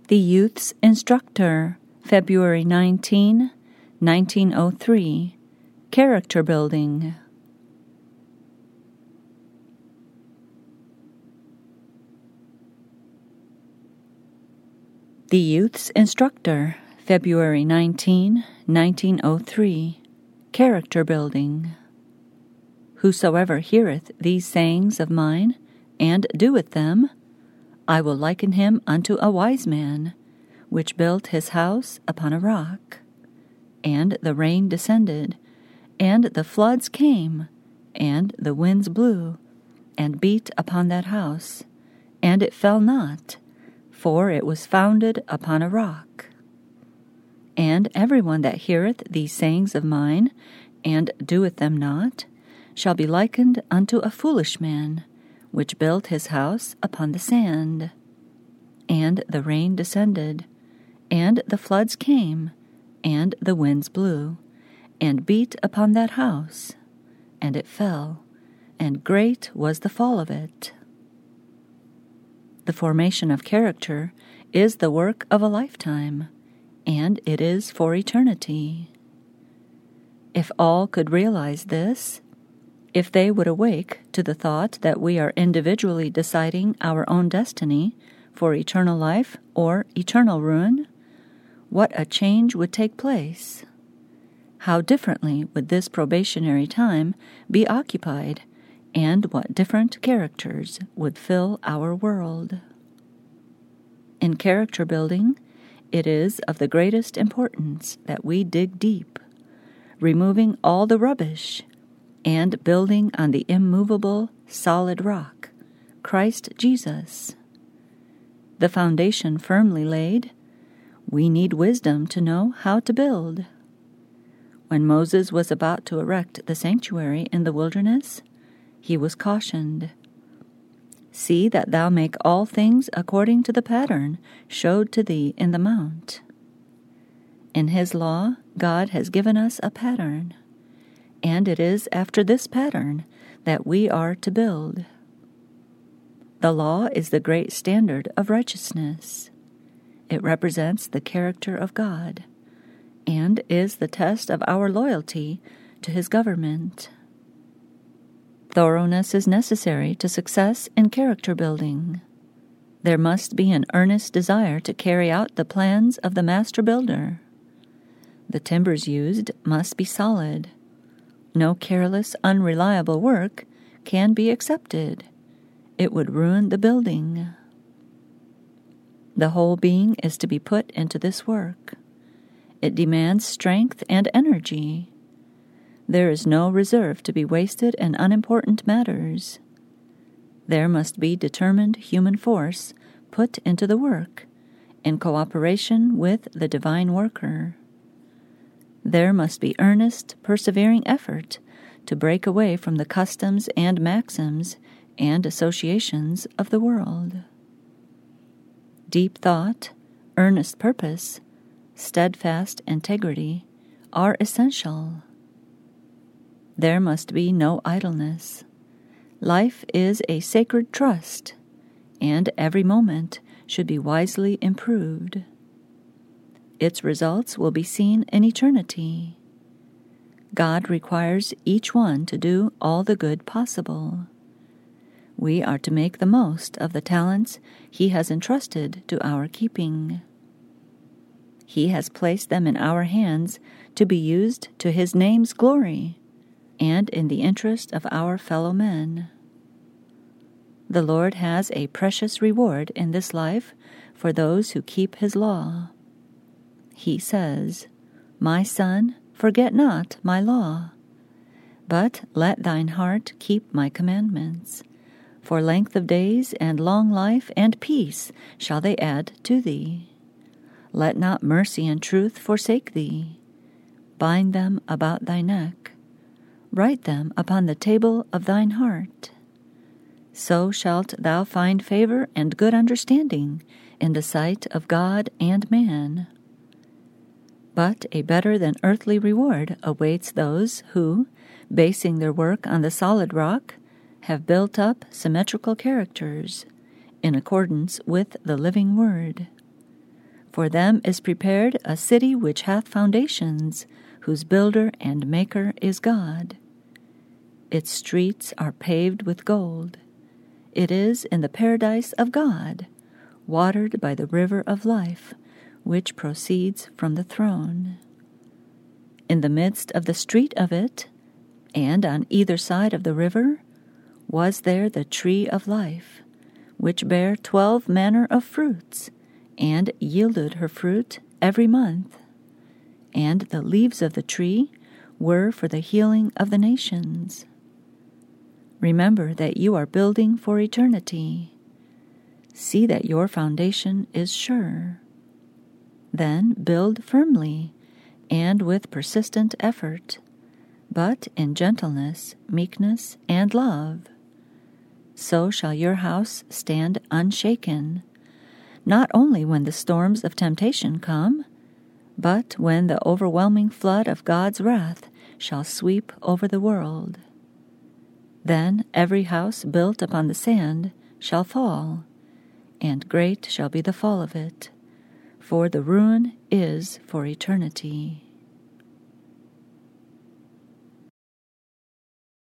The Youth's Instructor, February 19, 1903. Character Building. The Youth's Instructor, February 19, 1903. Character Building. Whosoever heareth these sayings of mine, and doeth them, I will liken him unto a wise man, which built his house upon a rock. And the rain descended, and the floods came, and the winds blew, and beat upon that house, and it fell not, for it was founded upon a rock. And every one that heareth these sayings of mine, and doeth them not, shall be likened unto a foolish man, which built his house upon the sand. And the rain descended, and the floods came, and the winds blew, and beat upon that house, and it fell, and great was the fall of it. The formation of character is the work of a lifetime, and it is for eternity. If all could realize this, if they would awake to the thought that we are individually deciding our own destiny for eternal life or eternal ruin, what a change would take place! How differently would this probationary time be occupied, and what different characters would fill our world. In character building, it is of the greatest importance that we dig deep, removing all the rubbish, and building on the immovable, solid rock, Christ Jesus. The foundation firmly laid, we need wisdom to know how to build. When Moses was about to erect the sanctuary in the wilderness, he was cautioned, "See that thou make all things according to the pattern showed to thee in the mount." In his law, God has given us a pattern, and it is after this pattern that we are to build. The law is the great standard of righteousness. It represents the character of God, and is the test of our loyalty to his government. Thoroughness is necessary to success in character building. There must be an earnest desire to carry out the plans of the master builder. The timbers used must be solid. No careless, unreliable work can be accepted. It would ruin the building. The whole being is to be put into this work. It demands strength and energy. There is no reserve to be wasted in unimportant matters. There must be determined human force put into the work, in cooperation with the divine worker. There must be earnest, persevering effort to break away from the customs and maxims and associations of the world. Deep thought, earnest purpose, steadfast integrity are essential. There must be no idleness. Life is a sacred trust, and every moment should be wisely improved. Its results will be seen in eternity. God requires each one to do all the good possible. We are to make the most of the talents he has entrusted to our keeping. He has placed them in our hands to be used to his name's glory, and in the interest of our fellow men. The Lord has a precious reward in this life for those who keep his law. He says, "My son, forget not my law, but let thine heart keep my commandments. For length of days and long life and peace shall they add to thee. Let not mercy and truth forsake thee. Bind them about thy neck. Write them upon the table of thine heart. So shalt thou find favor and good understanding in the sight of God and man. But a better than earthly reward awaits those who, basing their work on the solid rock, have built up symmetrical characters in accordance with the living word. For them is prepared a city which hath foundations, whose builder and maker is God. Its streets are paved with gold. It is in the paradise of God, watered by the river of life, which proceeds from the throne. In the midst of the street of it, and on either side of the river, was there the tree of life, which bare 12 manner of fruits, and yielded her fruit every month. And the leaves of the tree were for the healing of the nations. Remember that you are building for eternity. See that your foundation is sure. Then build firmly and with persistent effort, but in gentleness, meekness, and love. So shall your house stand unshaken, not only when the storms of temptation come, but when the overwhelming flood of God's wrath shall sweep over the world. Then every house built upon the sand shall fall, and great shall be the fall of it, for the ruin is for eternity.